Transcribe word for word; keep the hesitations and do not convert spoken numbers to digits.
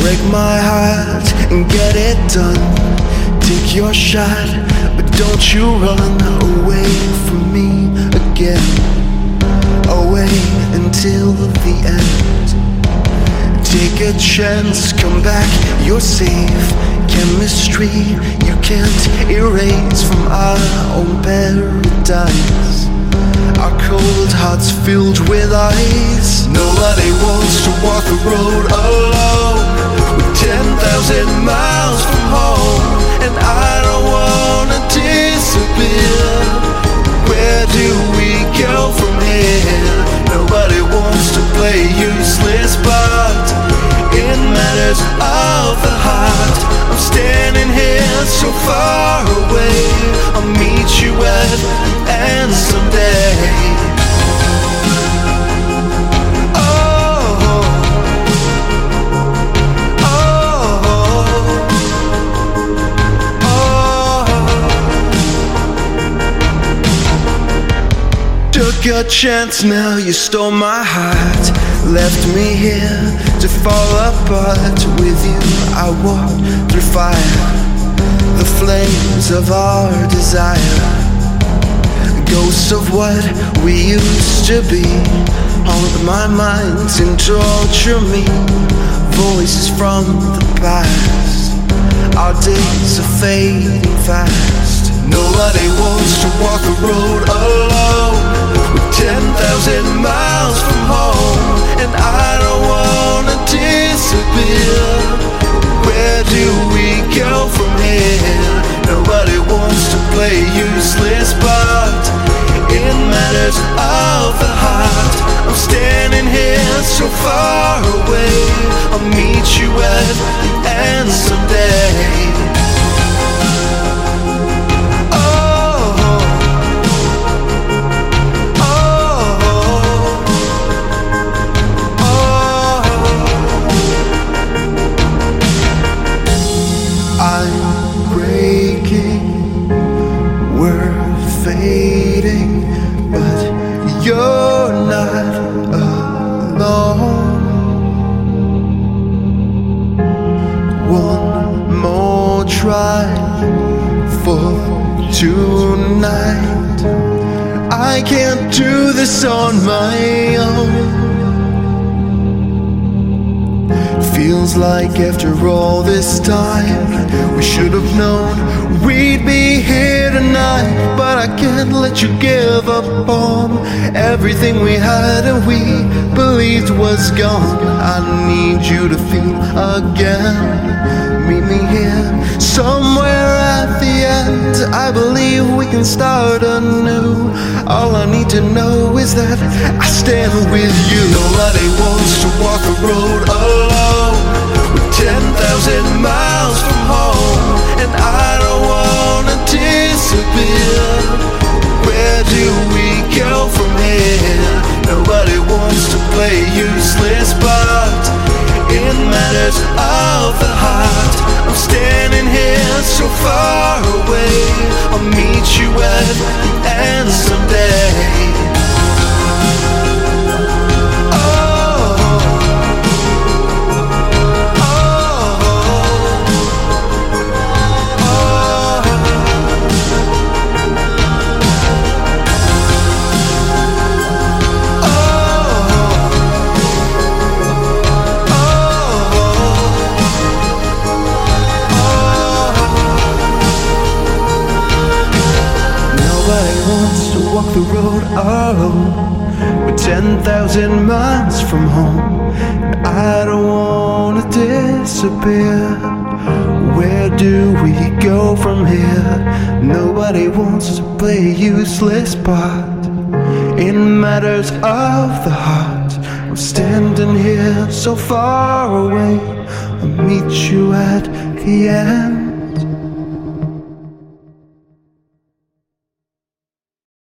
break my heart and get it done. Take your shot, but don't you run away from me again. Away until the end. Take a chance, come back, you're safe. Chemistry you can't erase from our own paradise. Our cold hearts filled with ice. Nobody wants to walk the road alone. We're ten thousand miles from home, and I don't wanna disappear. Where do we go from here? Nobody wants to play useless, but in matters of the heart, I'm standing here so far away. I'll meet you at the end someday. Oh, oh, oh. Took a chance, now you stole my heart. Left me here to fall apart. With you I walked through fire, the flames of our desire. Ghosts of what we used to be haunt my mind and torture me. Voices from the past, our days are fading fast. Nobody wants to walk the road alone. We're ten thousand miles from home, and I don't wanna disappear. Where do we go from here? Nobody wants to play useless, but in matters of the heart, I'm standing here so far away. I'll meet you at the end someday. But you're not alone. One more try for tonight. I can't do this on my own. Feels like after all this time, we should have known we'd be here tonight. But I can't let you give up on everything we had and we believed was gone. I need you to feel again. Meet me here somewhere at the end. I believe we can start anew. All I need to know is that I stand with you. Nobody wants to walk the road alone. We're ten thousand miles from home, and I don't wanna disappear. Where do we go from here? Nobody wants to play useless, but in matters of the heart, I'm standing here so far away. I'll meet you at the end someday. Walk the road alone. We're ten thousand miles from home, and I don't wanna disappear. Where do we go from here? Nobody wants to play a useless part in matters of the heart. I'm standing here so far away. I'll meet you at the end.